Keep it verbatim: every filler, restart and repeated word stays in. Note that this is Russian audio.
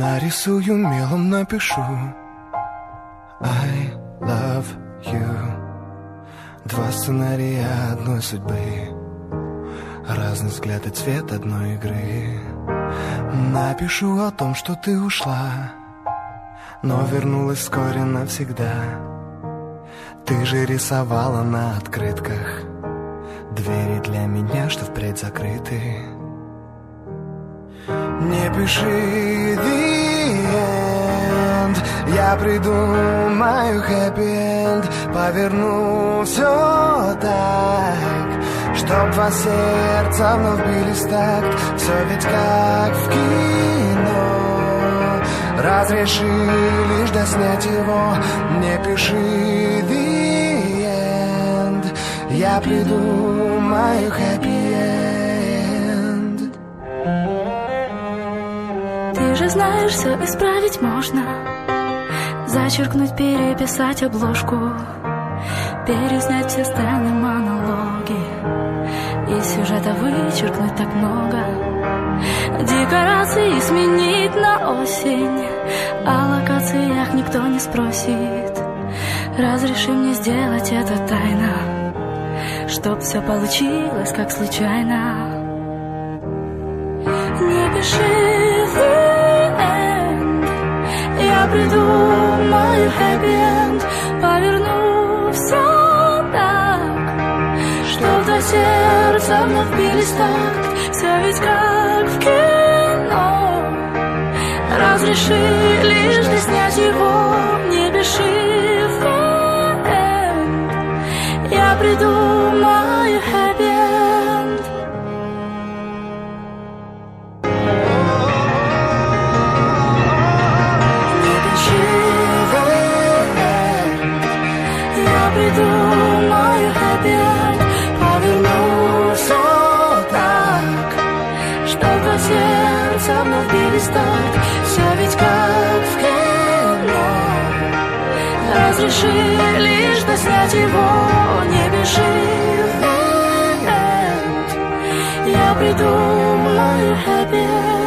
Нарисую мелом, напишу I love you. Два сценария одной судьбы, разный взгляд и цвет одной игры. Напишу о том, что ты ушла, но вернулась вскоре навсегда. Ты же рисовала на открытках двери для меня, что впредь закрыты. Не пиши the end, я придумаю happy end. Поверну все так, чтоб два сердца вновь бились в такт. Все ведь как в кино, разреши лишь доснять его. Не пиши the end, я придумаю happy end. Ты же знаешь, все исправить можно. Зачеркнуть, переписать обложку, переснять все сцены, монологи, из сюжета вычеркнуть так много. Декорации сменить на осень, о локациях никто не спросит. Разреши мне сделать это тайно, чтоб все получилось как случайно. Не пиши the end, я придумаю happy end. Поверну все так, чтоб до сердца вновь бились такт. Все ведь как в кино, разреши лишь доснять его. Не пиши the end, я придумаю happy end. Не пиши the end, я придумаю happy end. Поверну все так, чтоб два сердца вновь бились так. Все ведь как в кино, разреши лишь доснять его. Не пиши the end, я придумаю happy end.